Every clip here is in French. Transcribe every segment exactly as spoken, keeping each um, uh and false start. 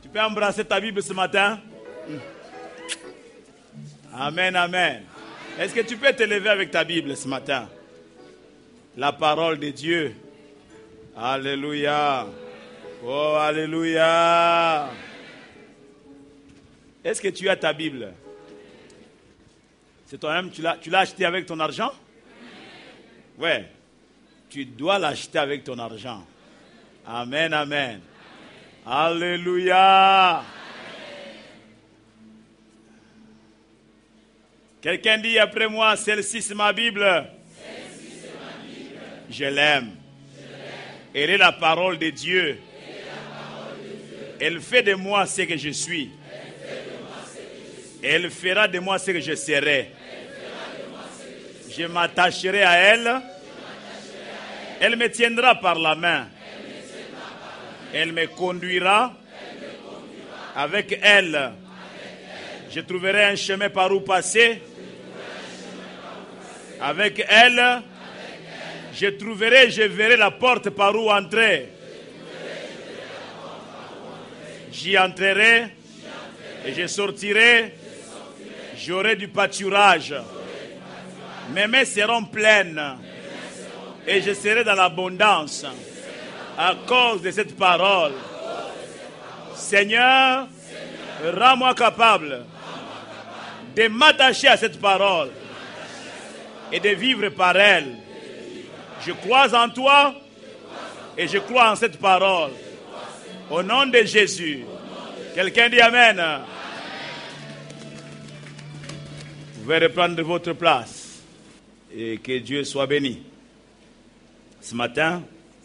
Tu peux embrasser ta Bible ce matin? Amen, amen. Est-ce que tu peux te lever avec ta Bible ce matin? La parole de Dieu. Alléluia. Oh, alléluia. Est-ce que tu as ta Bible? C'est toi-même, tu l'as, tu l'as acheté avec ton argent? Ouais. Tu dois l'acheter avec ton argent. Amen, amen. Alléluia. Quelqu'un dit après moi, celle-ci c'est ma Bible. Celle-ci, c'est ma Bible. Je l'aime. Je l'aime. Elle est la parole de Dieu. Elle est la parole de Dieu. Elle fait de moi ce que je suis. Elle fait de moi ce que je suis. Elle fera de moi ce que je serai. Elle fera de moi ce que je serai. Je m'attacherai à elle. Je m'attacherai à elle. Elle me tiendra par la main. Elle me tiendra par la main. Elle me conduira. Elle me conduira. Avec elle. Avec elle. Je trouverai un chemin par où passer. Avec elle, Avec elle, je trouverai, je verrai la porte par où entrer. J'y entrerai, entrerai et je sortirai. J'aurai du pâturage. Mes mains seront pleines et je serai dans l'abondance à cause de cette parole. Seigneur, rends-moi capable de m'attacher à cette parole et de vivre par elle. Je crois en toi et je crois en cette parole. Au nom de Jésus. Quelqu'un dit Amen. Vous pouvez reprendre votre place et que Dieu soit béni. Ce matin,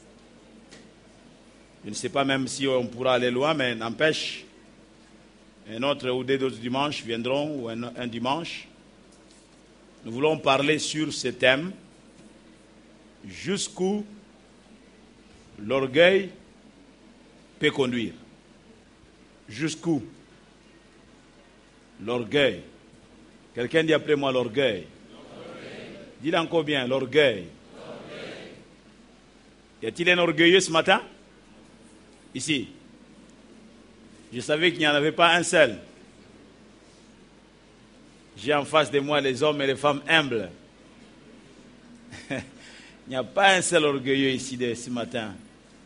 je ne sais pas même si on pourra aller loin, mais n'empêche, un autre ou deux autres dimanches viendront, ou un, un dimanche. Nous voulons parler sur ce thème, jusqu'où l'orgueil peut conduire. Jusqu'où l'orgueil. Quelqu'un dit après moi l'orgueil. Dis-le encore bien, l'orgueil. L'orgueil. Y a-t-il un orgueilleux ce matin? Ici. Je savais qu'il n'y en avait pas un seul. J'ai en face de moi les hommes et les femmes humbles. Il n'y a pas un seul orgueilleux ici de ce matin.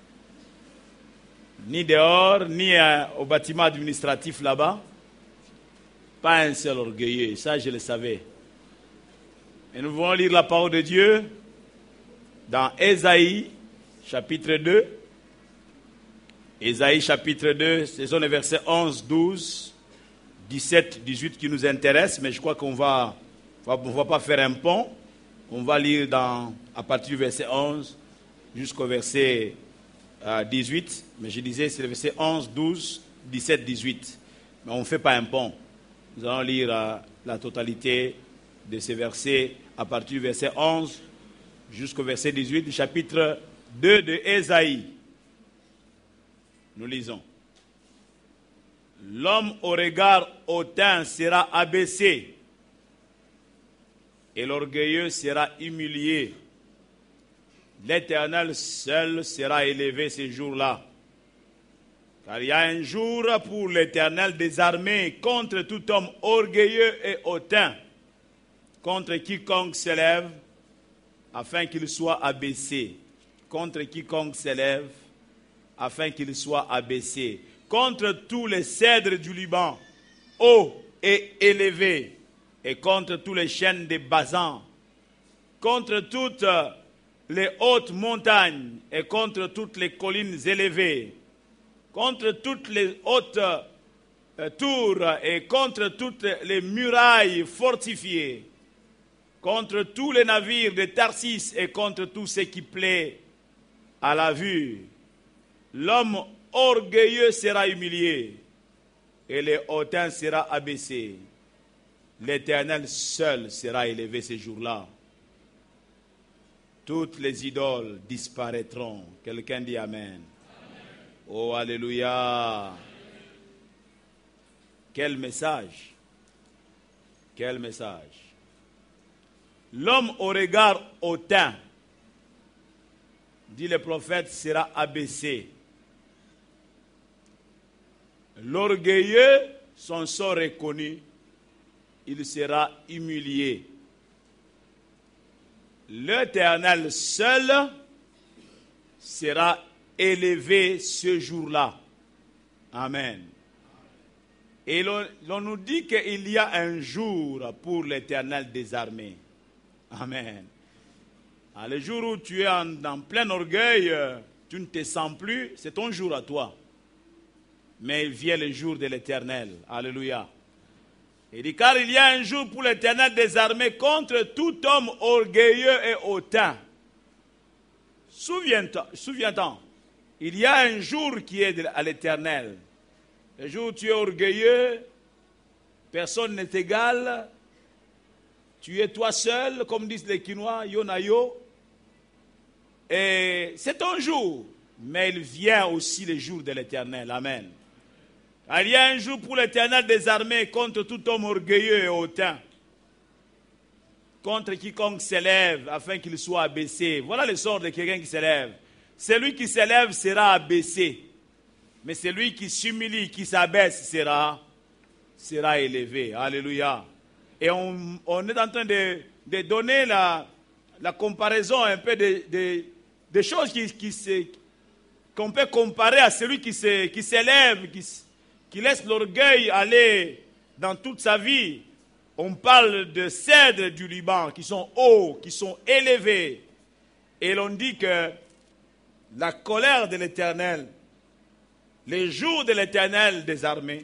Ni dehors, ni euh, au bâtiment administratif là-bas. Pas un seul orgueilleux. Ça, je le savais. Et nous allons lire la parole de Dieu dans Ésaïe, chapitre deux. Ésaïe, chapitre deux, ce sont les versets onze, douze. dix-sept, dix-huit qui nous intéressent, mais je crois qu'on va, on ne va pas faire un pont. On va lire dans, à partir du verset onze jusqu'au verset euh, dix-huit. Mais je disais, c'est le verset onze, douze, dix-sept, dix-huit. Mais on ne fait pas un pont. Nous allons lire euh, la totalité de ces versets à partir du verset onze jusqu'au verset dix-huit du chapitre deux de Ésaïe. Nous lisons. L'homme au regard hautain sera abaissé et l'orgueilleux sera humilié. L'Éternel seul sera élevé ces jours-là. Car il y a un jour pour l'Éternel des armées contre tout homme orgueilleux et hautain, contre quiconque s'élève afin qu'il soit abaissé. Contre quiconque s'élève afin qu'il soit abaissé. Contre tous les cèdres du Liban, hauts et élevés, et contre tous les chênes des Basan, contre toutes les hautes montagnes, et contre toutes les collines élevées, contre toutes les hautes euh, tours, et contre toutes les murailles fortifiées, contre tous les navires de Tarsis, et contre tout ce qui plaît à la vue. L'homme orgueilleux sera humilié et le hautain sera abaissé. L'Éternel seul sera élevé ces jours-là. Toutes les idoles disparaîtront. Quelqu'un dit Amen. Amen. Oh, alléluia. Quel message. Quel message. L'homme au regard hautain, dit le prophète, sera abaissé. L'orgueilleux, son sort est connu, il sera humilié. L'Éternel seul sera élevé ce jour-là. Amen. Et l'on, l'on nous dit qu'il y a un jour pour l'Éternel des armées. Amen. Alors, le jour où tu es en, en plein orgueil, tu ne te sens plus, c'est ton jour à toi. Mais il vient le jour de l'Éternel. Alléluia. Il dit, car il y a un jour pour l'Éternel des armées contre tout homme orgueilleux et hautain. Souviens-toi, souviens-toi, il y a un jour qui est à l'Éternel. Le jour où tu es orgueilleux, personne n'est égal, tu es toi seul, comme disent les Quinois, Yonayo. Et c'est ton jour, mais il vient aussi le jour de l'Éternel. Amen. Il y a un jour pour l'Éternel des armées contre tout homme orgueilleux et hautain, contre quiconque s'élève afin qu'il soit abaissé. Voilà le sort de quelqu'un qui s'élève. Celui qui s'élève sera abaissé, mais celui qui s'humilie, qui s'abaisse sera, sera élevé. Alléluia. Et on, on est en train de, de donner la, la comparaison un peu des de, de choses qui, qui se, qu'on peut comparer à celui qui, se, qui s'élève, qui, qui laisse l'orgueil aller dans toute sa vie. On parle de cèdres du Liban qui sont hauts, qui sont élevés. Et l'on dit que la colère de l'Éternel, les jours de l'Éternel des armées,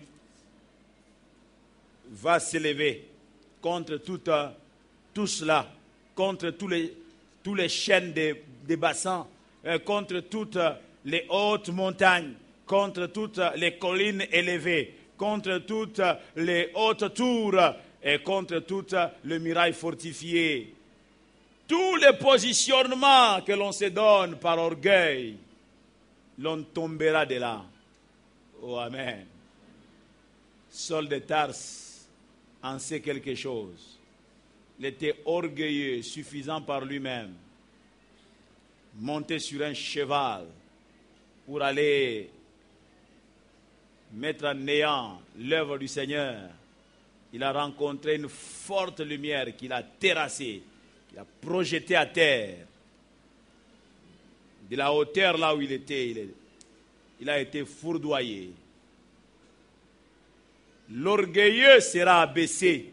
va s'élever contre tout, euh, tout cela, contre tous les, tous les chaînes des, des bassins, euh, contre toutes les hautes montagnes, contre toutes les collines élevées, contre toutes les hautes tours et contre toutes les murailles fortifiées. Tous les positionnements que l'on se donne par orgueil, l'on tombera de là. Oh, amen. Saul de Tarse en sait quelque chose. Il était orgueilleux, suffisant par lui-même. Monté sur un cheval pour aller mettre en néant l'œuvre du Seigneur. Il a rencontré une forte lumière qu'il a terrassée, qu'il a projetée à terre. De la hauteur là où il était, il, est, il a été fourdoyé. L'orgueilleux sera abaissé.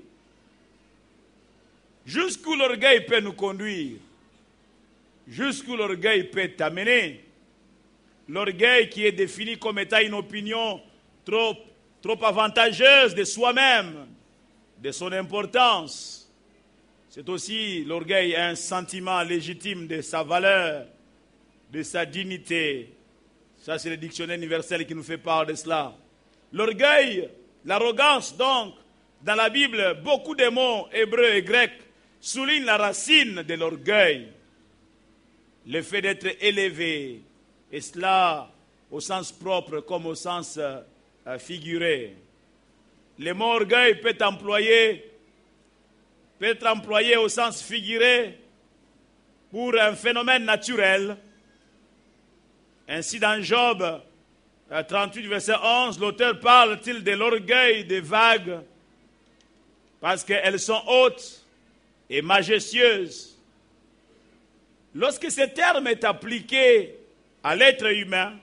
Jusqu'où l'orgueil peut nous conduire, jusqu'où l'orgueil peut t'amener. L'orgueil qui est défini comme étant une opinion trop, trop avantageuse de soi-même, de son importance. C'est aussi, l'orgueil, un sentiment légitime de sa valeur, de sa dignité. Ça, c'est le dictionnaire universel qui nous fait part de cela. L'orgueil, l'arrogance, donc, dans la Bible, beaucoup de mots hébreux et grecs soulignent la racine de l'orgueil. Le fait d'être élevé, et cela au sens propre comme au sens euh, figuré. Le mot orgueil peut être employé, peut être employé au sens figuré pour un phénomène naturel. Ainsi, dans Job trente-huit, verset onze, l'auteur parle-t-il de l'orgueil des vagues parce qu'elles sont hautes et majestueuses. Lorsque ce terme est appliqué à l'être humain,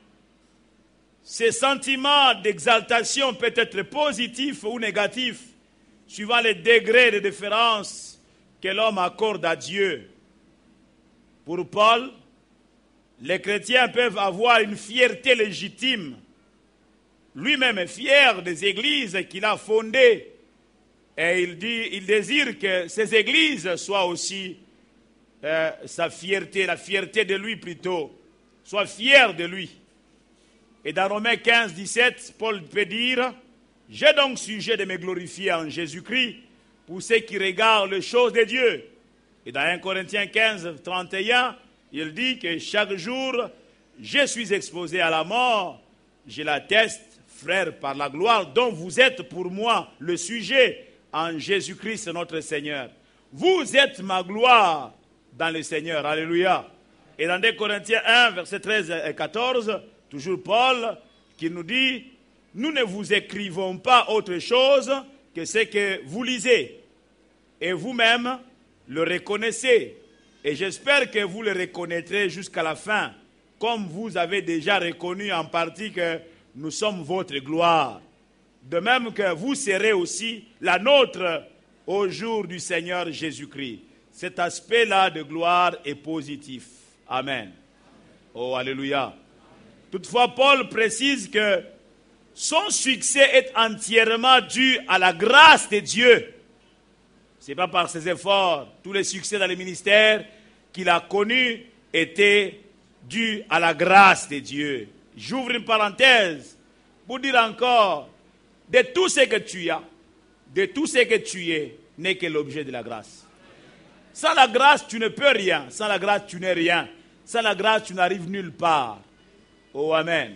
ces sentiments d'exaltation peuvent être positifs ou négatifs, suivant les degrés de différence que l'homme accorde à Dieu. Pour Paul, les chrétiens peuvent avoir une fierté légitime. Lui-même est fier des églises qu'il a fondées. Et il dit, il désire que ces églises soient aussi euh, sa fierté, la fierté de lui plutôt, soit fier de lui. Et dans Romains quinze, dix-sept, Paul peut dire, « J'ai donc sujet de me glorifier en Jésus-Christ pour ceux qui regardent les choses de Dieu. » Et dans un Corinthiens quinze, trente et un, il dit que chaque jour, je suis exposé à la mort. Je l'atteste, frère, par la gloire dont vous êtes pour moi le sujet en Jésus-Christ notre Seigneur. Vous êtes ma gloire dans le Seigneur. Alléluia. Et dans deux Corinthiens un, versets treize et quatorze, toujours Paul qui nous dit nous ne vous écrivons pas autre chose que ce que vous lisez. Et vous-même le reconnaissez. Et j'espère que vous le reconnaîtrez jusqu'à la fin, comme vous avez déjà reconnu en partie que nous sommes votre gloire. De même que vous serez aussi la nôtre au jour du Seigneur Jésus-Christ. Cet aspect-là de gloire est positif. Amen. Oh, alléluia. Toutefois, Paul précise que son succès est entièrement dû à la grâce de Dieu. Ce n'est pas par ses efforts. Tous les succès dans le ministère qu'il a connus étaient dus à la grâce de Dieu. J'ouvre une parenthèse pour dire encore, de tout ce que tu as, de tout ce que tu es, n'est que l'objet de la grâce. Sans la grâce, tu ne peux rien. Sans la grâce, tu n'es rien. Sans la grâce, tu n'arrives nulle part. Oh, amen.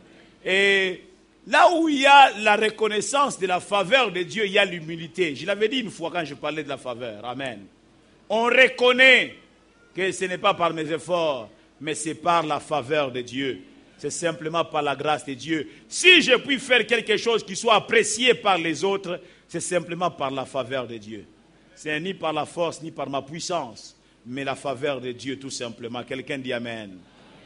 Et là où il y a la reconnaissance de la faveur de Dieu, il y a l'humilité. Je l'avais dit une fois quand je parlais de la faveur. Amen. On reconnaît que ce n'est pas par mes efforts, mais c'est par la faveur de Dieu. C'est simplement par la grâce de Dieu. Si je puis faire quelque chose qui soit apprécié par les autres, c'est simplement par la faveur de Dieu. C'est ni par la force, ni par ma puissance, mais la faveur de Dieu tout simplement. Quelqu'un dit Amen.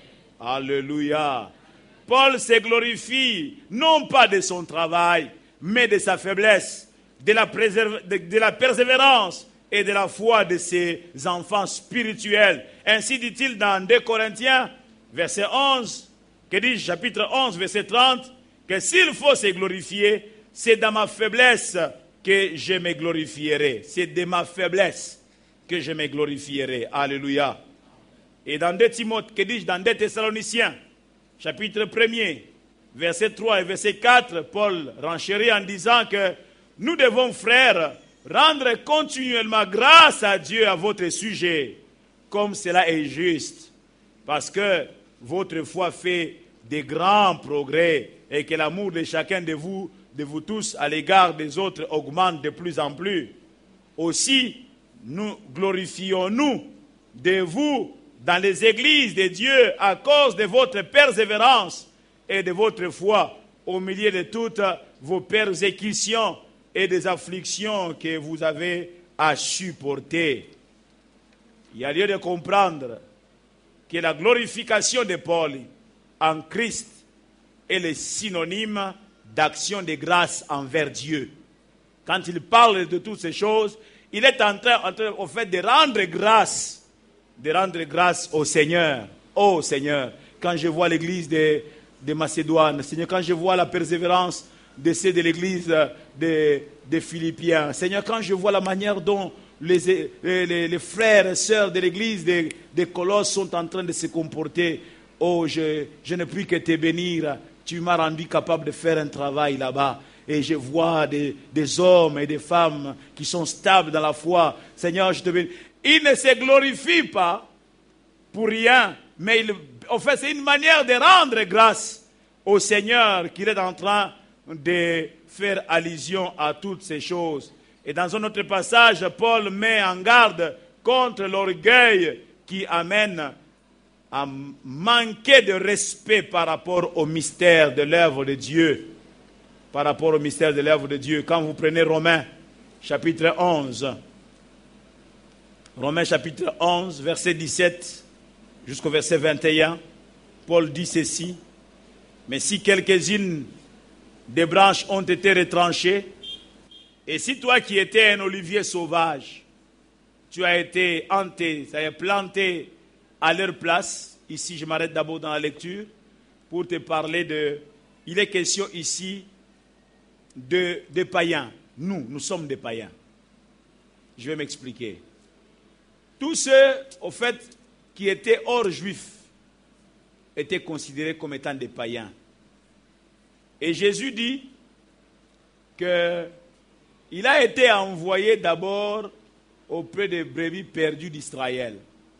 Alléluia. Paul se glorifie, non pas de son travail, mais de sa faiblesse, de la, de, de la persévérance et de la foi de ses enfants spirituels. Ainsi dit-il dans deux Corinthiens, verset onze, que dit chapitre onze, verset trente, que s'il faut se glorifier, c'est dans ma faiblesse que je me glorifierai. C'est de ma faiblesse que je me glorifierai. Alléluia. Et dans deux Timothée, que dis-je dans deux Thessaloniciens, chapitre premier, verset trois et verset quatre, Paul renchérit en disant que nous devons, frères, rendre continuellement grâce à Dieu à votre sujet, comme cela est juste, parce que votre foi fait de grands progrès et que l'amour de chacun de vous, de vous tous à l'égard des autres augmente de plus en plus. Aussi, nous glorifions-nous de vous dans les églises de Dieu à cause de votre persévérance et de votre foi au milieu de toutes vos persécutions et des afflictions que vous avez à supporter. Il y a lieu de comprendre que la glorification de Paul en Christ est le synonyme d'action de grâce envers Dieu. Quand il parle de toutes ces choses, il est en train, en train au fait, de rendre grâce, de rendre grâce au Seigneur. Oh Seigneur, quand je vois l'église de, de Macédoine, Seigneur, quand je vois la persévérance de ceux de l'église de, de Philippiens, Seigneur, quand je vois la manière dont les, les, les frères et sœurs de l'église de, de Colosse sont en train de se comporter, oh, je, je ne puis que te bénir. Tu m'as rendu capable de faire un travail là-bas. Et je vois des, des hommes et des femmes qui sont stables dans la foi. Seigneur, je te bénis. Il ne se glorifie pas pour rien, mais il, en fait, c'est une manière de rendre grâce au Seigneur qu'il est en train de faire allusion à toutes ces choses. Et dans un autre passage, Paul met en garde contre l'orgueil qui amène à manquer de respect par rapport au mystère de l'œuvre de Dieu. Par rapport au mystère de l'œuvre de Dieu. Quand vous prenez Romains, chapitre onze, Romains, chapitre onze, verset dix-sept, jusqu'au verset vingt et un, Paul dit ceci: mais si quelques-unes des branches ont été retranchées, et si toi qui étais un olivier sauvage, tu as été hanté, ça a planté à leur place, ici je m'arrête d'abord dans la lecture, pour te parler de... Il est question ici de, de païens. Nous, nous sommes des païens. Je vais m'expliquer. Tous ceux, au fait, qui étaient hors juifs, étaient considérés comme étant des païens. Et Jésus dit qu'il a été envoyé d'abord auprès des brebis perdues d'Israël.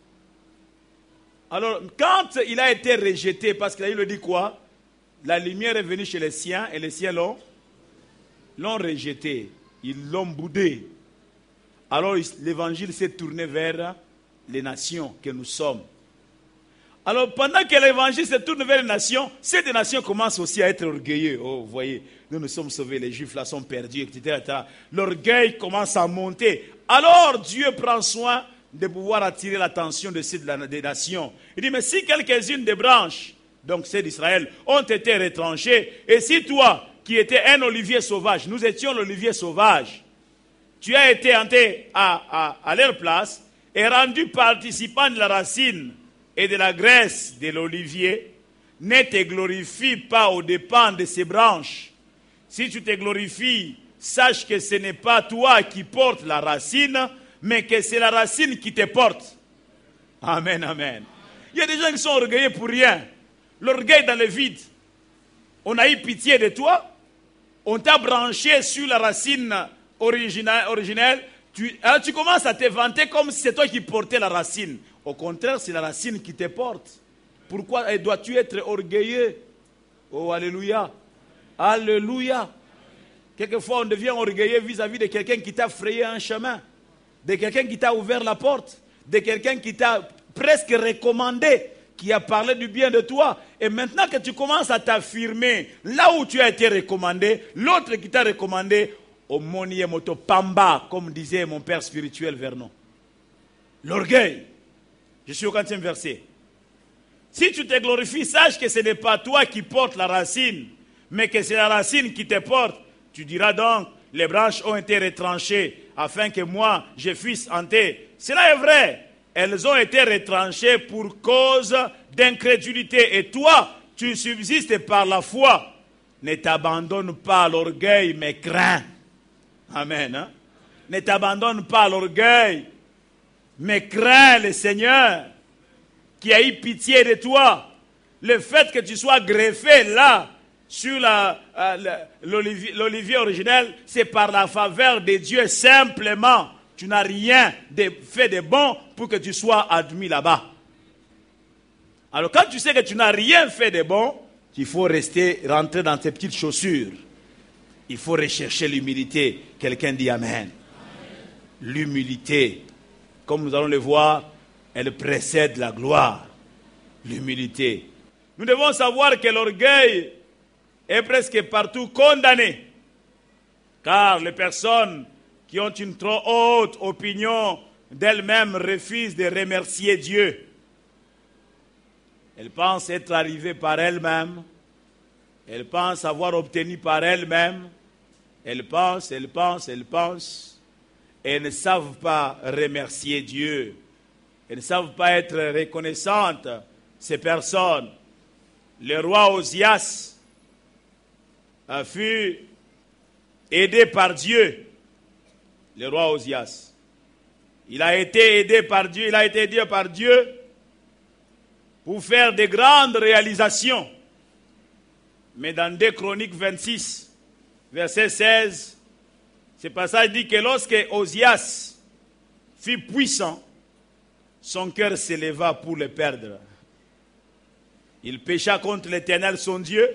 Alors, quand il a été rejeté, parce qu'il le dit quoi? La lumière est venue chez les siens et les siens l'ont, l'ont rejeté. Ils l'ont boudé. Alors, l'évangile s'est tourné vers les nations que nous sommes. Alors, pendant que l'évangile se tourne vers les nations, ces des nations commencent aussi à être orgueilleux. Oh, vous voyez, nous nous sommes sauvés, les Juifs là sont perdus, et cetera et cetera. L'orgueil commence à monter. Alors, Dieu prend soin de pouvoir attirer l'attention de ces des nations. Il dit, mais si quelques-unes des branches, donc celles d'Israël, ont été retranchées, et si toi, qui étais un olivier sauvage, nous étions l'olivier sauvage, tu as été hanté à, à, à leur place et rendu participant de la racine et de la graisse de l'olivier, ne te glorifie pas aux dépens de ces branches. Si tu te glorifies, sache que ce n'est pas toi qui portes la racine, mais que c'est la racine qui te porte. Amen, amen. Il y a des gens qui sont orgueilleux pour rien. L'orgueil dans le vide. On a eu pitié de toi, on t'a branché sur la racine originelle, tu, alors tu commences à te vanter comme si c'est toi qui portais la racine. Au contraire, c'est la racine qui te porte. Pourquoi dois-tu être orgueilleux? Oh, alléluia. Alléluia. Quelquefois, on devient orgueilleux vis-à-vis de quelqu'un qui t'a frayé un chemin, de quelqu'un qui t'a ouvert la porte, de quelqu'un qui t'a presque recommandé, qui a parlé du bien de toi. Et maintenant que tu commences à t'affirmer là où tu as été recommandé, l'autre qui t'a recommandé, au monier moto pamba, comme disait mon père spirituel Vernon. L'orgueil. Je suis au quatrième verset. Si tu te glorifies, sache que ce n'est pas toi qui portes la racine, mais que c'est la racine qui te porte. Tu diras donc, les branches ont été retranchées, afin que moi, je fusse hanté. Cela est vrai. Elles ont été retranchées pour cause d'incrédulité. Et toi, tu subsistes par la foi. Ne t'abandonne pas à l'orgueil, mais crains. Amen. Hein? Ne t'abandonne pas à l'orgueil, mais crains le Seigneur qui a eu pitié de toi. Le fait que tu sois greffé là, sur la, euh, l'olivier, l'olivier originel, c'est par la faveur de Dieu simplement. Tu n'as rien de, fait de bon pour que tu sois admis là-bas. Alors quand tu sais que tu n'as rien fait de bon, il faut rester, rentrer dans tes petites chaussures. Il faut rechercher l'humilité. Quelqu'un dit Amen. Amen. L'humilité, comme nous allons le voir, elle précède la gloire. L'humilité. Nous devons savoir que l'orgueil est presque partout condamné. Car les personnes qui ont une trop haute opinion d'elles-mêmes refusent de remercier Dieu. Elles pensent être arrivées par elles-mêmes. Elles pensent avoir obtenu par elles-mêmes. Elles pensent, elles pensent, elles pensent. Et elles ne savent pas remercier Dieu. Elles ne savent pas être reconnaissantes, ces personnes. Le roi Osias a fut aidé par Dieu. Le roi Osias. Il a été aidé par Dieu, il a été aidé par Dieu pour faire de grandes réalisations. Mais dans deux Chroniques vingt-six, verset seize, ce passage dit que lorsque Osias fut puissant, son cœur s'éleva pour le perdre. Il pécha contre l'Éternel son Dieu.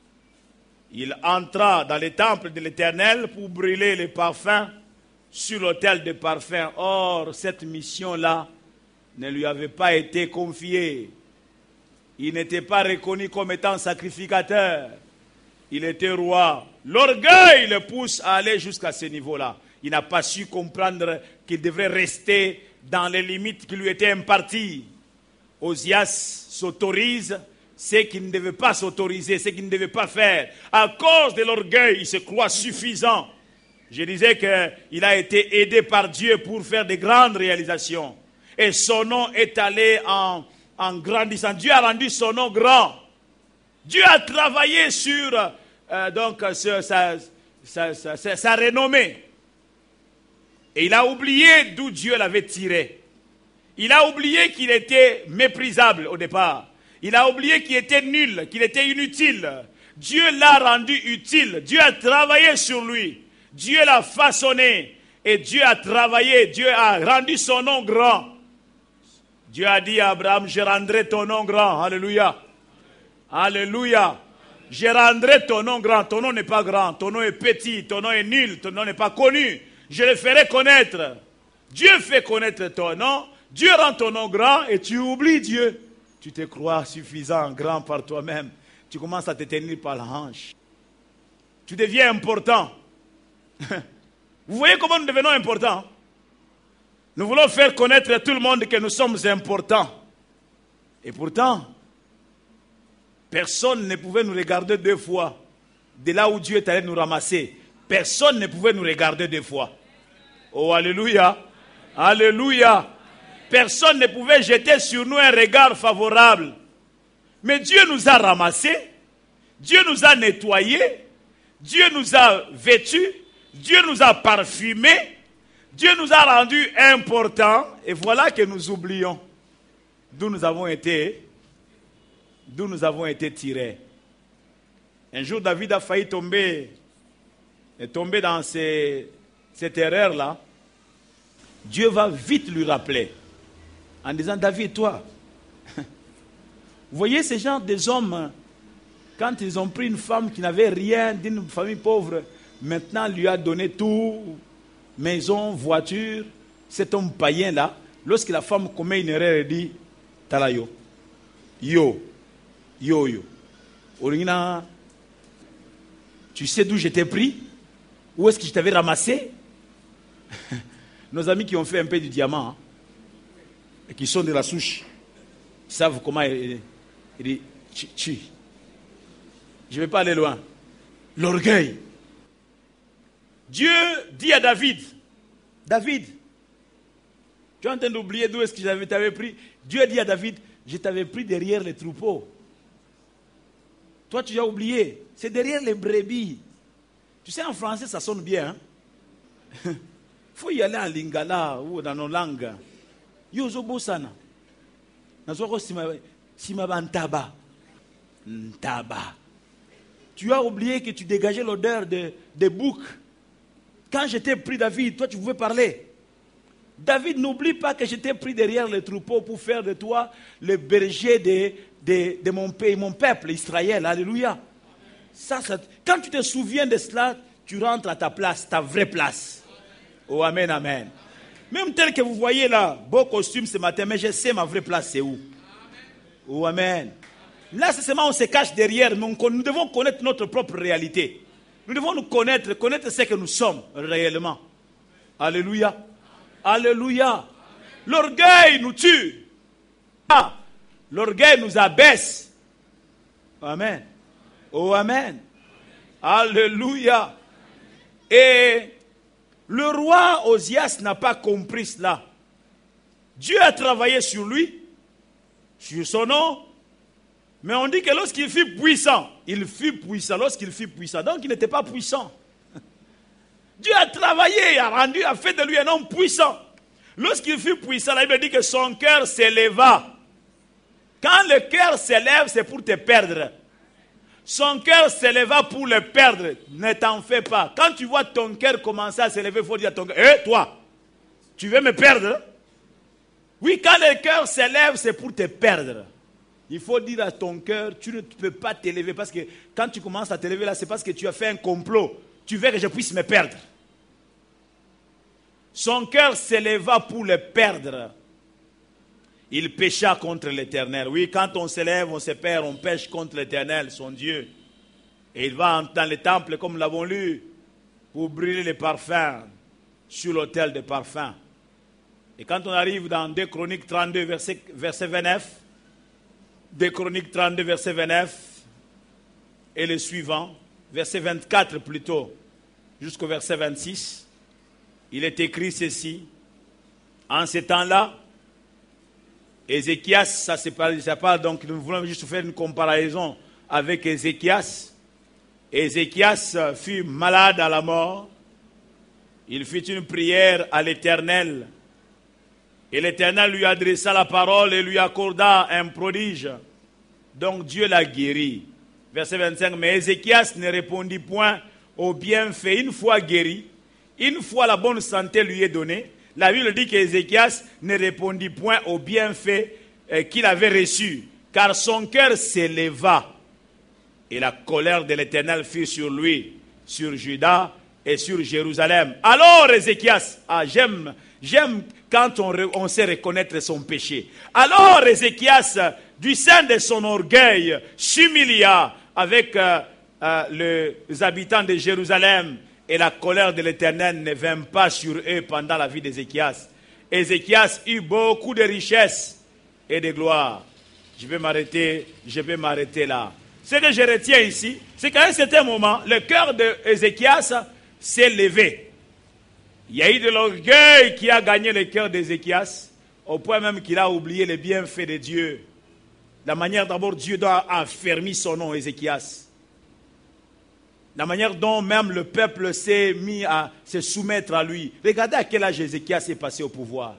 Il entra dans le temple de l'Éternel pour brûler les parfums sur l'autel de parfums. Or, cette mission-là ne lui avait pas été confiée. Il n'était pas reconnu comme étant sacrificateur. Il était roi. L'orgueil le pousse à aller jusqu'à ce niveau-là. Il n'a pas su comprendre qu'il devrait rester dans les limites qui lui étaient imparties. Osias s'autorise ce qu'il ne devait pas s'autoriser, ce qu'il ne devait pas faire. À cause de l'orgueil, il se croit suffisant. Je disais qu'il a été aidé par Dieu pour faire de grandes réalisations. Et son nom est allé en, en grandissant. Dieu a rendu son nom grand. Dieu a travaillé sur euh, donc, sur sa, sa, sa, sa, sa renommée. Et il a oublié d'où Dieu l'avait tiré. Il a oublié qu'il était méprisable au départ. Il a oublié qu'il était nul, qu'il était inutile. Dieu l'a rendu utile. Dieu a travaillé sur lui. Dieu l'a façonné. Et Dieu a travaillé. Dieu a rendu son nom grand. Dieu a dit à Abraham, je rendrai ton nom grand. Alléluia. Alléluia. Je rendrai ton nom grand. Ton nom n'est pas grand. Ton nom est petit. Ton nom est nul. Ton nom n'est pas connu. Je le ferai connaître. Dieu fait connaître ton nom. Dieu rend ton nom grand et tu oublies Dieu. Tu te crois suffisant, grand par toi-même. Tu commences à te tenir par la hanche. Tu deviens important. Vous voyez comment nous devenons importants? Nous voulons faire connaître à tout le monde que nous sommes importants. Et pourtant, personne ne pouvait nous regarder deux fois. De là où Dieu est allé nous ramasser, personne ne pouvait nous regarder deux fois. Oh, alléluia. Alléluia. Personne ne pouvait jeter sur nous un regard favorable. Mais Dieu nous a ramassés. Dieu nous a nettoyés. Dieu nous a vêtus. Dieu nous a parfumés. Dieu nous a rendus importants. Et voilà que nous oublions d'où nous avons été, d'où nous avons été tirés. Un jour, David a failli tomber, et tomber dans ces, cette erreur-là. Dieu va vite lui rappeler, en disant, David, toi, vous voyez ces gens des hommes, quand ils ont pris une femme qui n'avait rien, d'une famille pauvre, maintenant lui a donné tout, maison, voiture, cet homme païen-là, lorsque la femme commet une erreur, elle dit, Talayo, yo, yo, yo, Orina, tu sais d'où je t'ai pris? Où est-ce que je t'avais ramassé? Nos amis qui ont fait un peu du diamant, hein, et qui sont de la souche, ils savent comment il dit, chi, chi. Je ne vais pas aller loin. L'orgueil. Dieu dit à David, David, tu es en train d'oublier d'où est-ce que je t'avais pris? Dieu dit à David, je t'avais pris derrière les troupeaux. Toi, tu as oublié. C'est derrière les brebis. Tu sais, en français, ça sonne bien. Il hein? faut y aller en lingala ou dans nos langues. Yozo bosana. Nazoko simaba ntaba. Ntaba. Tu as oublié que tu dégageais l'odeur de, de bouc. Quand je t'ai pris, David, toi, tu pouvais parler. David, n'oublie pas que je t'ai pris derrière les troupeaux pour faire de toi le berger de, de, de mon pays, mon peuple, Israël. Alléluia. Ça, ça, quand tu te souviens de cela, tu rentres à ta place, ta vraie place. Oh, amen, amen. Même tel que vous voyez là, beau costume ce matin, mais je sais ma vraie place, c'est où? Oh, amen. Là, c'est seulement on se cache derrière, mais on, nous devons connaître notre propre réalité. Nous devons nous connaître, connaître ce que nous sommes réellement. Alléluia. Alléluia. L'orgueil nous tue. Ah, l'orgueil nous abaisse. Amen. Oh, amen. Alléluia. Et le roi Osias n'a pas compris cela. Dieu a travaillé sur lui, sur son nom. Mais on dit que lorsqu'il fut puissant, il fut puissant. Lorsqu'il fut puissant, donc il n'était pas puissant. Dieu a travaillé, a rendu, a fait de lui un homme puissant. Lorsqu'il fut puissant, la Bible dit que son cœur s'éleva. Quand le cœur s'élève, c'est pour te perdre. Son cœur s'éleva pour le perdre. Ne t'en fais pas. Quand tu vois ton cœur commencer à s'élever, il faut dire à ton cœur, hé, toi, tu veux me perdre? Oui, quand le cœur s'élève, c'est pour te perdre. Il faut dire à ton cœur, tu ne peux pas t'élever parce que quand tu commences à t'élever là, c'est parce que tu as fait un complot. Tu veux que je puisse me perdre. Son cœur s'éleva pour le perdre. Il pécha contre l'Éternel. Oui, quand on s'élève, on se perd, on pêche contre l'Éternel, son Dieu. Et il va dans le temple, comme nous l'avons lu, pour brûler les parfums sur l'autel des parfums. Et quand on arrive dans deux Chroniques trente-deux, verset, verset vingt-neuf, deux Chroniques trente-deux, verset vingt-neuf, et le suivant, verset vingt-quatre plutôt, jusqu'au verset vingt-six, il est écrit ceci. En ce temps-là, Ézéchias, ça c'est pas, ça parle, donc nous voulons juste faire une comparaison avec Ézéchias. Ézéchias fut malade à la mort. Il fit une prière à l'Éternel. Et l'Éternel lui adressa la parole et lui accorda un prodige. Donc Dieu l'a guéri. Verset vingt-cinq, mais Ézéchias ne répondit point au bienfait. Une fois guéri, une fois la bonne santé lui est donnée, la Bible dit qu'Ézéchias ne répondit point au bienfait euh, qu'il avait reçu, car son cœur s'éleva. Et la colère de l'Éternel fut sur lui, sur Juda et sur Jérusalem. Alors Ézéchias, ah j'aime, j'aime quand on, on sait reconnaître son péché. Alors Ézéchias du sein de son orgueil, s'humilia avec euh, euh, les habitants de Jérusalem, et la colère de l'Éternel ne vint pas sur eux pendant la vie d'Ézéchias. Ézéchias eut beaucoup de richesses et de gloire. Je vais m'arrêter, je vais m'arrêter là. Ce que je retiens ici, c'est qu'à un certain moment, le cœur d'Ézéchias s'est levé. Il y a eu de l'orgueil qui a gagné le cœur d'Ézéchias, au point même qu'il a oublié les bienfaits de Dieu. La manière d'abord Dieu doit affermir son nom, Ézéchias. La manière dont même le peuple s'est mis à se soumettre à lui. Regardez à quel âge Ézéchias est passé au pouvoir.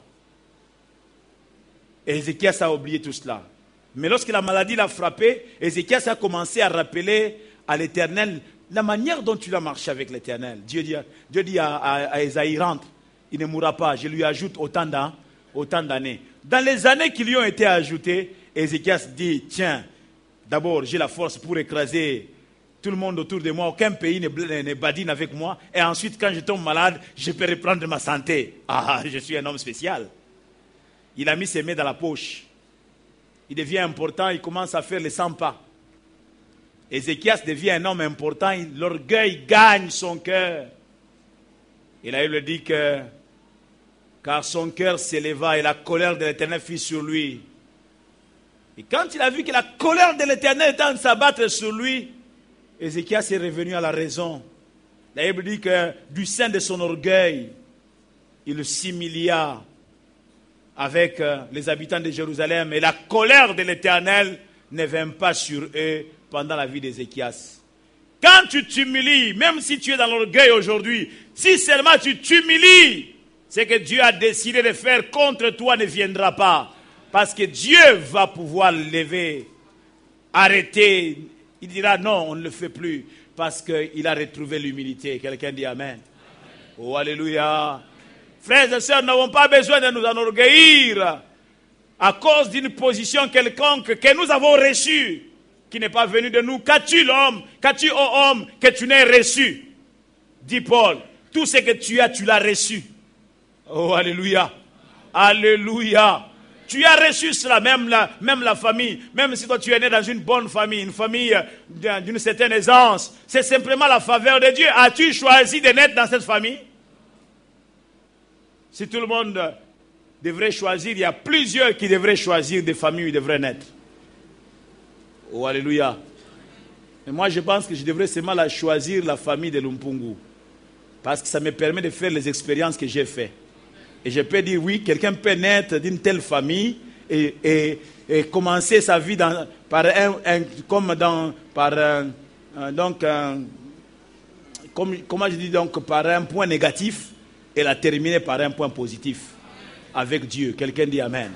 Et Ézéchias a oublié tout cela. Mais lorsque la maladie l'a frappé, Ézéchias a commencé à rappeler à l'Éternel la manière dont il a marché avec l'Éternel. Dieu dit, Dieu dit à, à, à Ésaïe, rentre, il ne mourra pas, je lui ajoute autant d'années. Dans les années qui lui ont été ajoutées, Ézéchias dit, tiens, d'abord j'ai la force pour écraser tout le monde autour de moi, aucun pays ne, ne badine avec moi, et ensuite quand je tombe malade, je peux reprendre ma santé. Ah, je suis un homme spécial. Il a mis ses mains dans la poche. Il devient important, il commence à faire les cent pas. Ézéchias devient un homme important, l'orgueil gagne son cœur. Et là, il lui dit que, car son cœur s'éleva et la colère de l'Éternel fut sur lui. Et quand il a vu que la colère de l'Éternel était en train de s'abattre sur lui, Ézéchias est revenu à la raison. La Bible dit que du sein de son orgueil, il s'humilia avec les habitants de Jérusalem, et la colère de l'Éternel ne vint pas sur eux pendant la vie d'Ézéchias. Quand tu t'humilies, même si tu es dans l'orgueil aujourd'hui, si seulement tu t'humilies, ce que Dieu a décidé de faire contre toi ne viendra pas. Parce que Dieu va pouvoir lever, arrêter. Il dira non, on ne le fait plus. Parce qu'il a retrouvé l'humilité. Quelqu'un dit Amen. Amen. Oh, alléluia. Frères et sœurs, nous n'avons pas besoin de nous enorgueillir à cause d'une position quelconque que nous avons reçue, qui n'est pas venue de nous. Qu'as-tu l'homme, qu'as-tu, ô homme, que tu n'aies reçu? Dit Paul, tout ce que tu as, tu l'as reçu. Oh, alléluia. Alléluia. Tu as reçu cela, même la, même la famille, même si toi tu es né dans une bonne famille, une famille d'une certaine aisance, c'est simplement la faveur de Dieu. As-tu choisi de naître dans cette famille? Si tout le monde devrait choisir, il y a plusieurs qui devraient choisir des familles où ils devraient naître. Oh, alléluia. Et moi, je pense que je devrais seulement la choisir la famille de Lumpungu. Parce que ça me permet de faire les expériences que j'ai faites. Et je peux dire, oui, quelqu'un peut naître d'une telle famille et, et, et commencer sa vie dans, par un, un, comme dans, par un, un, donc, un, comme, comment je dis donc, par un point négatif et la terminer par un point positif avec Dieu. Quelqu'un dit Amen. Amen.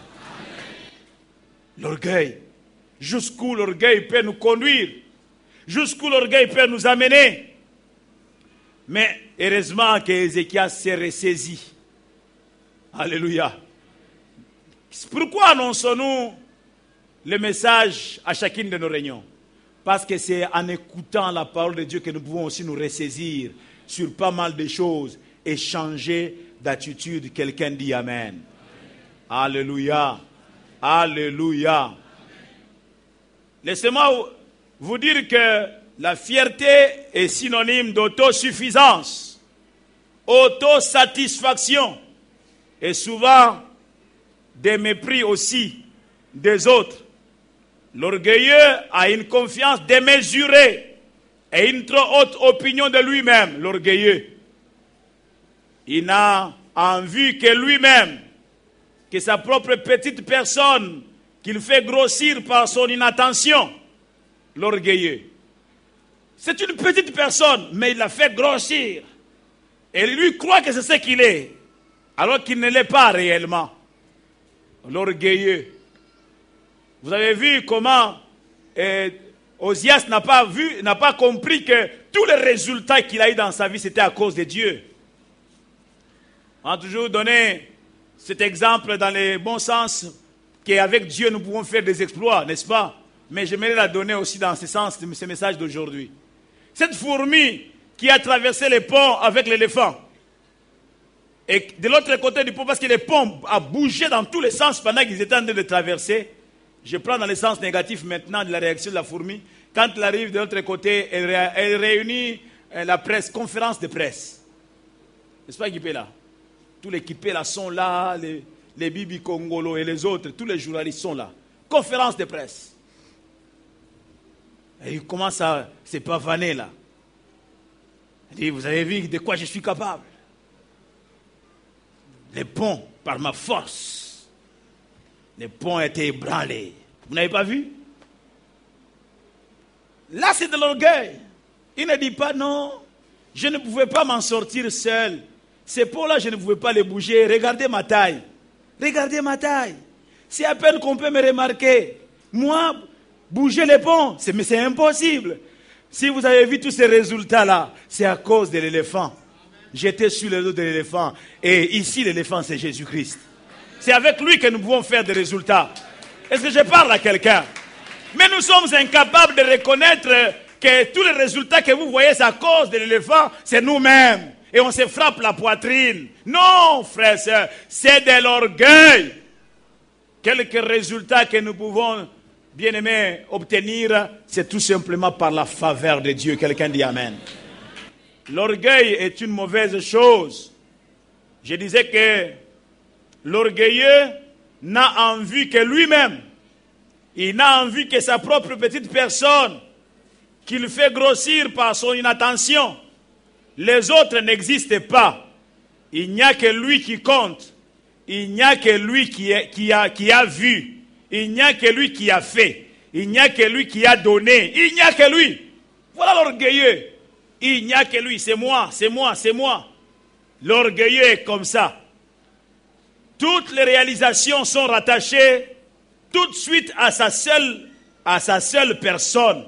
L'orgueil. Jusqu'où l'orgueil peut nous conduire. Jusqu'où l'orgueil peut nous amener. Mais heureusement que Ézéchias s'est ressaisi. Alléluia. Pourquoi annonçons-nous le message à chacune de nos réunions? Parce que c'est en écoutant la parole de Dieu que nous pouvons aussi nous ressaisir sur pas mal de choses et changer d'attitude. Quelqu'un dit Amen. Amen. Alléluia. Alléluia. Laissez-moi vous dire que la fierté est synonyme d'autosuffisance, autosatisfaction et souvent des mépris aussi des autres. L'orgueilleux a une confiance démesurée et une trop haute opinion de lui-même, l'orgueilleux. Il n'a en vue que lui-même, que sa propre petite personne, qu'il fait grossir par son inattention, l'orgueilleux. C'est une petite personne, mais il la fait grossir. Et lui croit que c'est ce qu'il est, alors qu'il ne l'est pas réellement. L'orgueilleux. Vous avez vu comment eh, Osias n'a pas vu, n'a pas compris que tous les résultats qu'il a eu dans sa vie, c'était à cause de Dieu. On a toujours donné cet exemple dans le bon sens qu'avec Dieu nous pouvons faire des exploits, n'est-ce pas? Mais j'aimerais la donner aussi dans ce sens de ce message d'aujourd'hui. Cette fourmi qui a traversé les ponts avec l'éléphant, et de l'autre côté du pont, parce que les ponts a bougé dans tous les sens pendant qu'ils étaient en train de traverser, Je prends dans le sens négatif maintenant de la réaction de la fourmi. Quand elle arrive de l'autre côté, elle, ré, elle réunit la presse, conférence de presse. N'est-ce pas équipé là? Tous les équipés là sont là, les, les Bibi Congolo et les autres, tous les journalistes sont là. Conférence de presse. Et il commence à se pavaner là. Il dit, vous avez vu de quoi je suis capable? Les ponts, par ma force, les ponts étaient ébranlés. Vous n'avez pas vu? Là, c'est de l'orgueil. Il ne dit pas non, je ne pouvais pas m'en sortir seul. Ces ponts-là, je ne pouvais pas les bouger. Regardez ma taille. Regardez ma taille. C'est à peine qu'on peut me remarquer. Moi, bouger les ponts, c'est, mais c'est impossible. Si vous avez vu tous ces résultats-là, c'est à cause de l'éléphant. J'étais sur le dos de l'éléphant. Et ici, l'éléphant, c'est Jésus-Christ. C'est avec lui que nous pouvons faire des résultats. Est-ce que je parle à quelqu'un? Mais nous sommes incapables de reconnaître que tous les résultats que vous voyez, c'est à cause de l'éléphant, c'est nous-mêmes. Et on se frappe la poitrine. Non, frères et sœurs, c'est de l'orgueil. Quelques résultats que nous pouvons, bien aimés, obtenir, c'est tout simplement par la faveur de Dieu. Quelqu'un dit Amen. L'orgueil est une mauvaise chose. Je disais que l'orgueilleux n'a envie que lui-même. Il n'a envie que sa propre petite personne, qu'il fait grossir par son inattention. Les autres n'existent pas. Il n'y a que lui qui compte. Il n'y a que lui qui, est, qui, a, qui a vu. Il n'y a que lui qui a fait. Il n'y a que lui qui a donné. Il n'y a que lui. Voilà l'orgueilleux. Il n'y a que lui. C'est moi, c'est moi, c'est moi. L'orgueilleux est comme ça. Toutes les réalisations sont rattachées tout de suite à sa seule, à sa seule personne.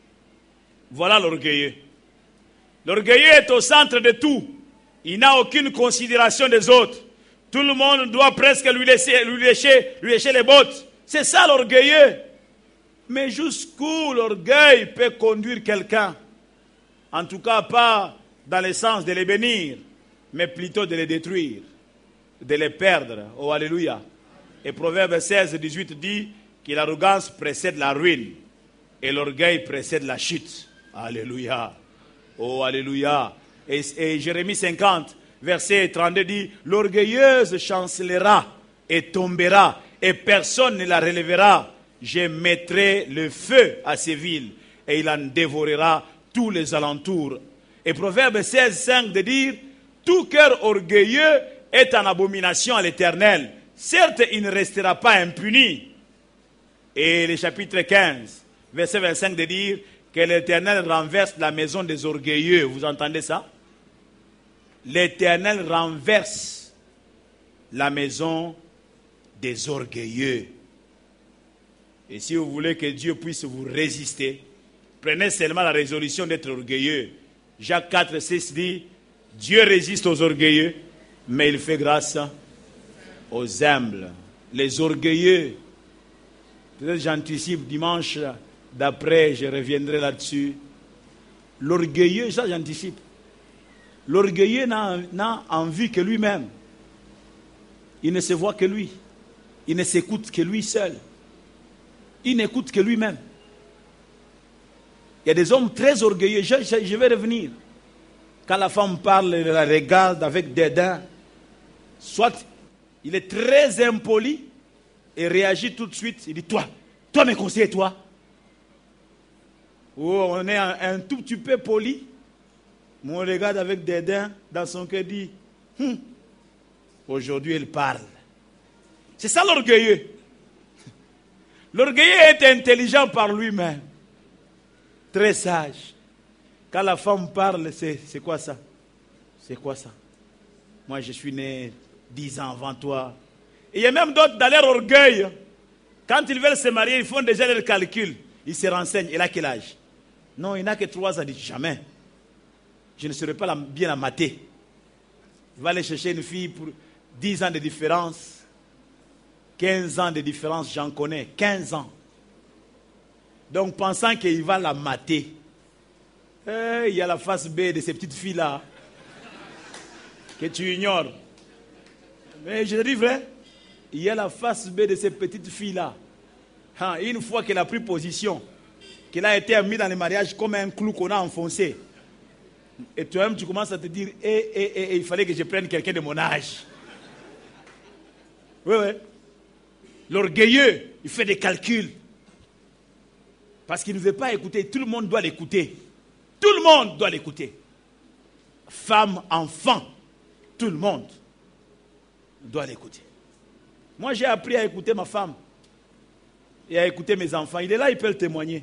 Voilà l'orgueilleux. L'orgueilleux est au centre de tout. Il n'a aucune considération des autres. Tout le monde doit presque lui laisser, lui lécher, lui lécher les bottes. C'est ça l'orgueilleux. Mais jusqu'où l'orgueil peut conduire quelqu'un? En tout cas, pas dans le sens de les bénir, mais plutôt de les détruire, de les perdre. Oh, alléluia. Et Proverbe seize, dix-huit dit que l'arrogance précède la ruine et l'orgueil précède la chute. Alléluia. Oh, alléluia. Et, et Jérémie cinquante, verset trente-deux dit, l'orgueilleuse chancellera et tombera et personne ne la relèvera. Je mettrai le feu à ces villes et il en dévorera tous les alentours. Et Proverbe seize, cinq de dire, tout cœur orgueilleux est en abomination à l'Éternel. Certes, il ne restera pas impuni. Et le chapitre quinze, verset vingt-cinq de dire que l'Éternel renverse la maison des orgueilleux. Vous entendez ça? L'Éternel renverse la maison des orgueilleux. Et si vous voulez que Dieu puisse vous résister, prenez seulement la résolution d'être orgueilleux. Jacques quatre, six dit, Dieu résiste aux orgueilleux, mais il fait grâce aux humbles. Les orgueilleux, peut-être j'anticipe dimanche d'après, je reviendrai là-dessus. L'orgueilleux, ça j'anticipe. L'orgueilleux n'a, n'a envie que lui-même. Il ne se voit que lui. Il ne s'écoute que lui seul. Il n'écoute que lui-même. Il y a des hommes très orgueilleux. Je, je, je vais revenir. Quand la femme parle, elle la regarde avec dédain. Soit il est très impoli et réagit tout de suite. Il dit, toi, toi mes conseillers, toi. Ou on est un, un tout petit peu poli. Mais on regarde avec dédain dans son cœur, dit, hm, aujourd'hui elle parle. C'est ça l'orgueilleux. L'orgueilleux est intelligent par lui-même. Très sage. Quand la femme parle, c'est, c'est quoi ça? C'est quoi ça? Moi, je suis né dix ans avant toi. Et il y a même d'autres dans leur orgueil. Quand ils veulent se marier, ils font déjà leurs calculs. Ils se renseignent. Il a quel âge? Non, il n'a que trois ans. Il dit, jamais. Je ne serai pas la, bien la mater. Il va aller chercher une fille pour dix ans de différence. quinze ans de différence, j'en connais. quinze ans. Donc, pensant qu'il va la mater. Eh, il y a la face B de ces petites filles-là. Que tu ignores. Mais je dis vrai. Il y a la face B de ces petites filles-là. Hein, une fois qu'elle a pris position, qu'elle a été mis dans le mariage comme un clou qu'on a enfoncé, et toi-même tu commences à te dire, eh, eh, eh, eh, il fallait que je prenne quelqu'un de mon âge. Oui, oui. L'orgueilleux, il fait des calculs. Parce qu'il ne veut pas écouter. Tout le monde doit l'écouter. Tout le monde doit l'écouter. Femme, enfant, tout le monde doit l'écouter. Moi, j'ai appris à écouter ma femme et à écouter mes enfants. Il est là, il peut le témoigner.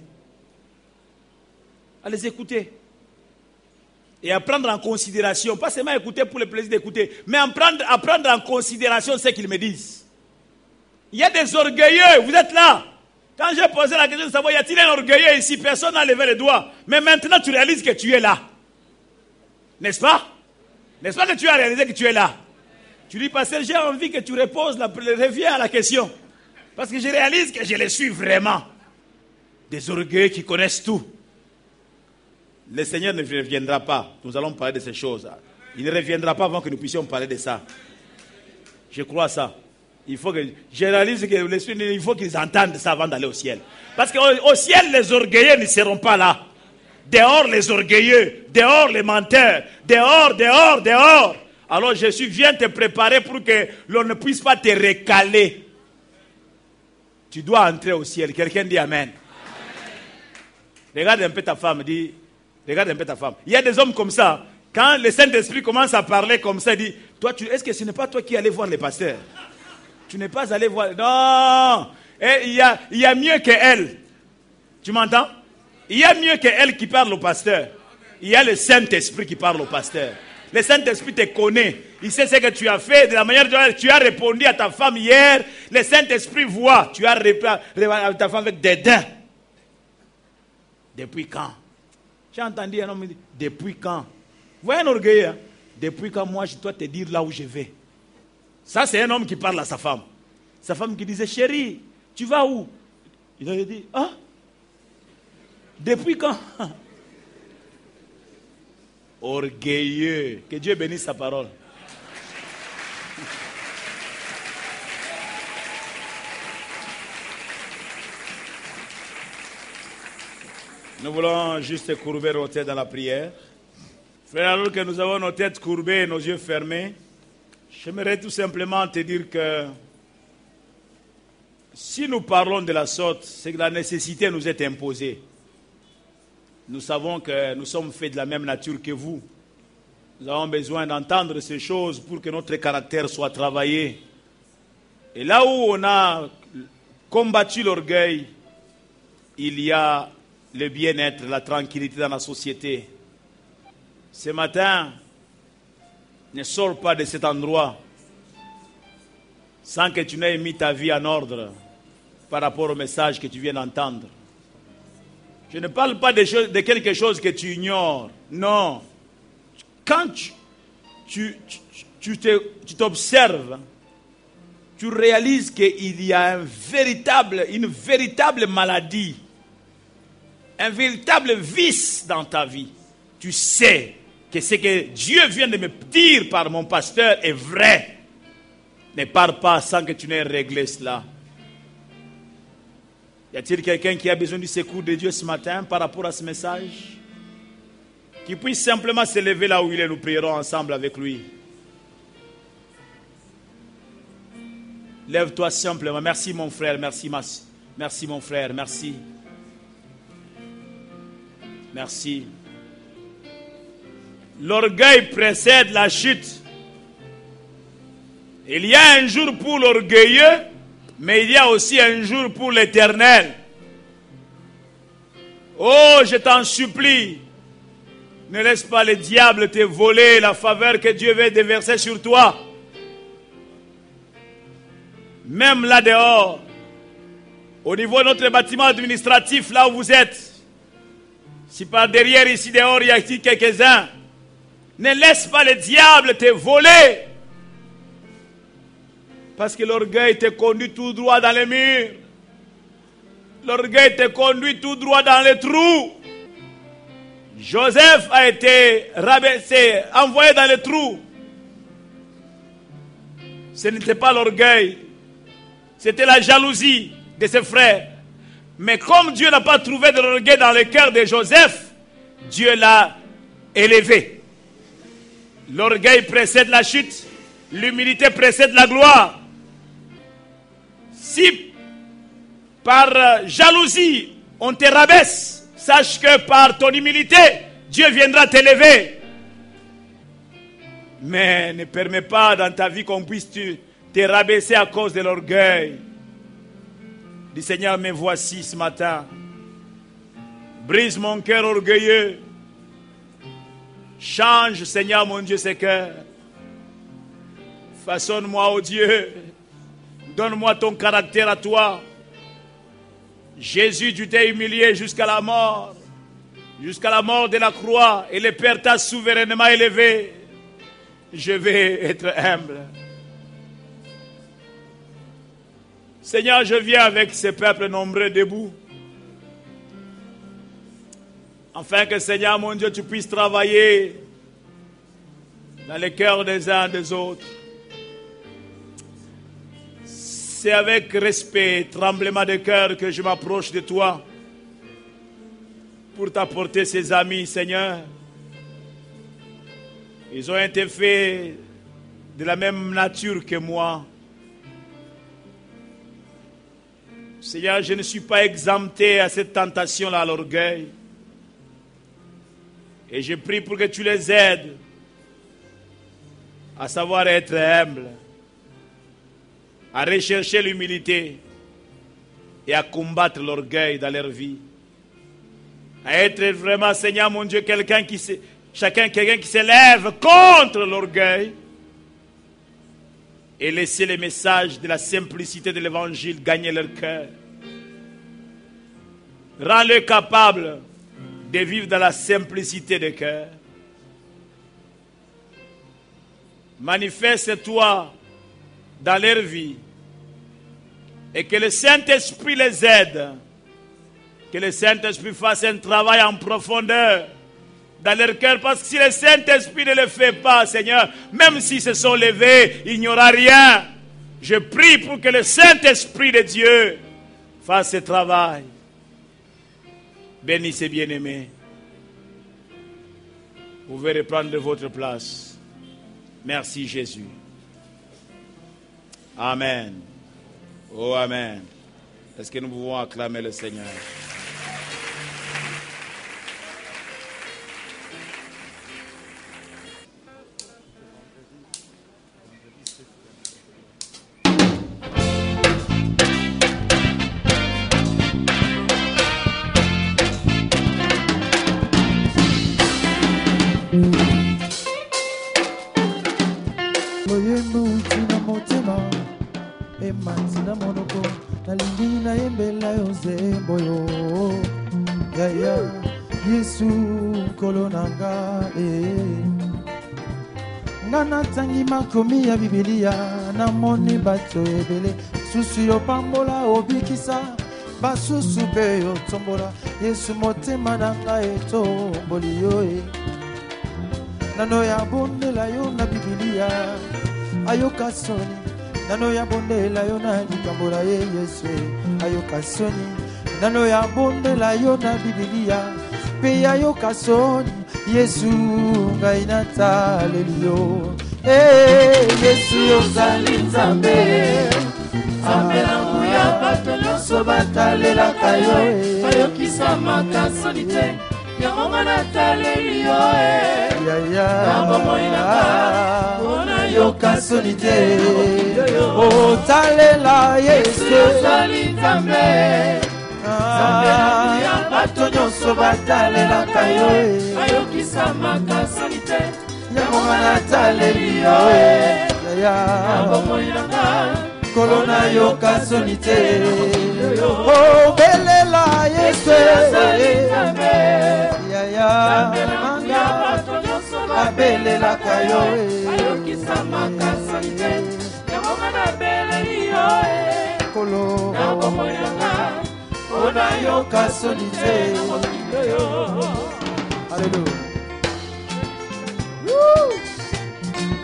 À les écouter. Et à prendre en considération, pas seulement écouter pour le plaisir d'écouter, mais à prendre, à prendre en considération ce qu'ils me disent. Il y a des orgueilleux, vous êtes là. Quand j'ai posé la question de savoir, y a-t-il un orgueilleux ici? Personne n'a levé les doigts. Mais maintenant, tu réalises que tu es là. N'est-ce pas? N'est-ce pas que tu as réalisé que tu es là? Tu dis, pasteur, j'ai envie que tu reposes, la, reviens à la question. Parce que je réalise que je les suis vraiment. Des orgueilleux qui connaissent tout. Le Seigneur ne reviendra pas. Nous allons parler de ces choses. Il ne reviendra pas avant que nous puissions parler de ça. Je crois ça. Il faut que je réalise que l'esprit, il faut qu'ils entendent ça avant d'aller au ciel. Parce qu'au au ciel, les orgueilleux ne seront pas là. Dehors les orgueilleux, dehors les menteurs, dehors, dehors, dehors. Alors Jésus vient te préparer pour que l'on ne puisse pas te recaler. Tu dois entrer au ciel. Quelqu'un dit Amen. Amen. Regarde un peu ta femme, dit, regarde un peu ta femme. Il y a des hommes comme ça. Quand le Saint-Esprit commence à parler comme ça, il dit, toi, tu, est-ce que ce n'est pas toi qui allais voir les pasteurs? Tu n'es pas allé voir. Non. Et il y a, il y a mieux qu'elle. Tu m'entends? Il y a mieux qu'elle qui parle au pasteur. Il y a le Saint-Esprit qui parle au pasteur. Le Saint-Esprit te connaît. Il sait ce que tu as fait, de la manière dont tu as répondu à ta femme hier. Le Saint-Esprit voit. Tu as répondu à ta femme avec dédain. Depuis quand? J'ai entendu un homme dire, depuis quand? Vous voyez un orgueil, hein? Depuis quand moi je dois te dire là où je vais? Ça, c'est un homme qui parle à sa femme. Sa femme qui disait, chérie, tu vas où? Il a dit, ah, depuis quand? Orgueilleux. Que Dieu bénisse sa parole. Nous voulons juste courber nos têtes dans la prière. Frère, alors que nous avons nos têtes courbées et nos yeux fermés, j'aimerais tout simplement te dire que si nous parlons de la sorte, c'est que la nécessité nous est imposée. Nous savons que nous sommes faits de la même nature que vous. Nous avons besoin d'entendre ces choses pour que notre caractère soit travaillé. Et là où on a combattu l'orgueil, il y a le bien-être, la tranquillité dans la société. Ce matin, ne sors pas de cet endroit sans que tu n'aies mis ta vie en ordre par rapport au message que tu viens d'entendre. Je ne parle pas de, choses, de quelque chose que tu ignores. Non. Quand tu, tu, tu, tu t'observes, tu réalises qu'il y a un véritable, une véritable maladie, un véritable vice dans ta vie. Tu sais que ce que Dieu vient de me dire par mon pasteur est vrai. Ne pars pas sans que tu n'aies réglé cela. Y a-t-il quelqu'un qui a besoin du secours de Dieu ce matin par rapport à ce message? Qui puisse simplement se lever là où il est, nous prierons ensemble avec lui. Lève-toi simplement. Merci mon frère, merci, ma... merci mon frère, merci. Merci. L'orgueil précède la chute. Il y a un jour pour l'orgueilleux, mais il y a aussi un jour pour l'Éternel. Oh, je t'en supplie, ne laisse pas le diable te voler la faveur que Dieu veut déverser sur toi. Même là dehors, au niveau de notre bâtiment administratif, là où vous êtes, si par derrière, ici dehors, il y a ici quelques-uns, ne laisse pas le diable te voler. Parce que l'orgueil te conduit tout droit dans les murs. L'orgueil te conduit tout droit dans les trous. Joseph a été rabaissé, envoyé dans les trous. Ce n'était pas l'orgueil. C'était la jalousie de ses frères. Mais comme Dieu n'a pas trouvé de l'orgueil dans le cœur de Joseph, Dieu l'a élevé. L'orgueil précède la chute, l'humilité précède la gloire. Si par jalousie on te rabaisse, sache que par ton humilité, Dieu viendra t'élever. Mais ne permets pas dans ta vie qu'on puisse te, te rabaisser à cause de l'orgueil. Dis Seigneur, me voici ce matin. Brise mon cœur orgueilleux. Change, Seigneur, mon Dieu, ce cœur. Façonne-moi, oh Dieu. Donne-moi ton caractère à toi. Jésus, tu t'es humilié jusqu'à la mort. Jusqu'à la mort de la croix. Et le Père t'a souverainement élevé. Je vais être humble. Seigneur, je viens avec ce peuple nombreux debout. Afin que, Seigneur, mon Dieu, tu puisses travailler dans les cœurs des uns des autres. C'est avec respect et tremblement de cœur que je m'approche de toi pour t'apporter ces amis, Seigneur. Ils ont été faits de la même nature que moi. Seigneur, je ne suis pas exempté à cette tentation-là, à l'orgueil. Et je prie pour que tu les aides à savoir être humbles, à rechercher l'humilité et à combattre l'orgueil dans leur vie. À être vraiment, Seigneur mon Dieu, quelqu'un qui se, chacun, quelqu'un qui s'élève contre l'orgueil et laisser les messages de la simplicité de l'évangile gagner leur cœur. Rends-les capables de vivre dans la simplicité de cœur. Manifeste-toi dans leur vie et que le Saint-Esprit les aide. Que le Saint-Esprit fasse un travail en profondeur dans leur cœur. Parce que si le Saint-Esprit ne le fait pas, Seigneur, même s'ils se sont levés, il n'y aura rien. Je prie pour que le Saint-Esprit de Dieu fasse ce travail. Bénissez bien-aimés. Vous pouvez reprendre votre place. Merci Jésus. Amen. Oh Amen. Est-ce que nous pouvons acclamer le Seigneur? Makomi ya Biblia na moni bato ebele susu yo pambola obikisa basusu pe yo tombola Yesu motema nanga etomboli yo e nano ya bondela yo na Biblia ayoka soni nano ya bondela yo na likambola ye Yesu ayoka soni nano ya bondela yo na Biblia pe ayoka soni Yesu ngai natalelio. Hey, Yesu yozali nzambe nzambe nangu ya bato nyonso batalelaka yo bayokisa makasoni te yango nga nataleli yo na bomoi nanga mpona yoka soni te otalela Yesu yozali nzambe nzambe nangu ya bato nyonso batalelaka yo bayokisa makasoni te Yamona talelio e Yabomoyanga Kolona yoka sonite Oh belela Yesu Ya ya Manga Abelela kayo Ayokisa maka sonite Yamona belelio e Kolo Yabomoyanga Kolona yoka sonite Alléluia.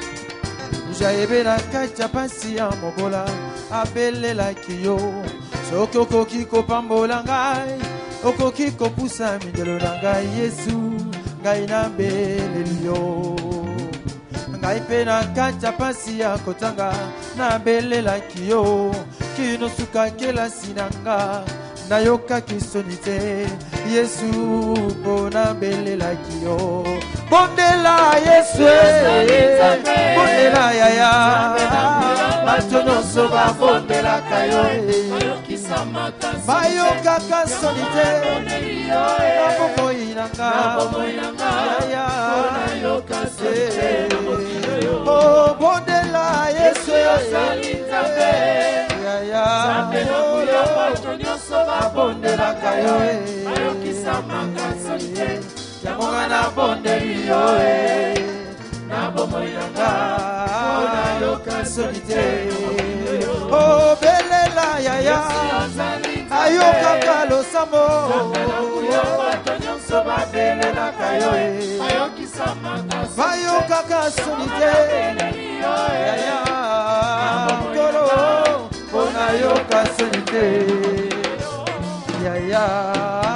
Jaebe na kacha pasi ya mobola abelela kiyo soki okoki kopambola ngai okoki kopusa mindelo na ngai Yesu ngai nabeleli yo ngai mpe na kati ya pasi ya kotanga nabelelaki yo kino suka kelasi na nga nayokaki soni te Yesu mpo nabelelaki yo bondela Yesu bondela yaya bato nyonso babondelaka yo bayokaka soni te na bomoi na nga yaya oh bondela Yesu yaya babondelaka yo yamonga na bondeli yo na bomoi na nga nayoka soni te oh belela yaya ayokaka losambo babelelaka yo bayokaka soni te yaya kolo mpo nayoka soni te yaya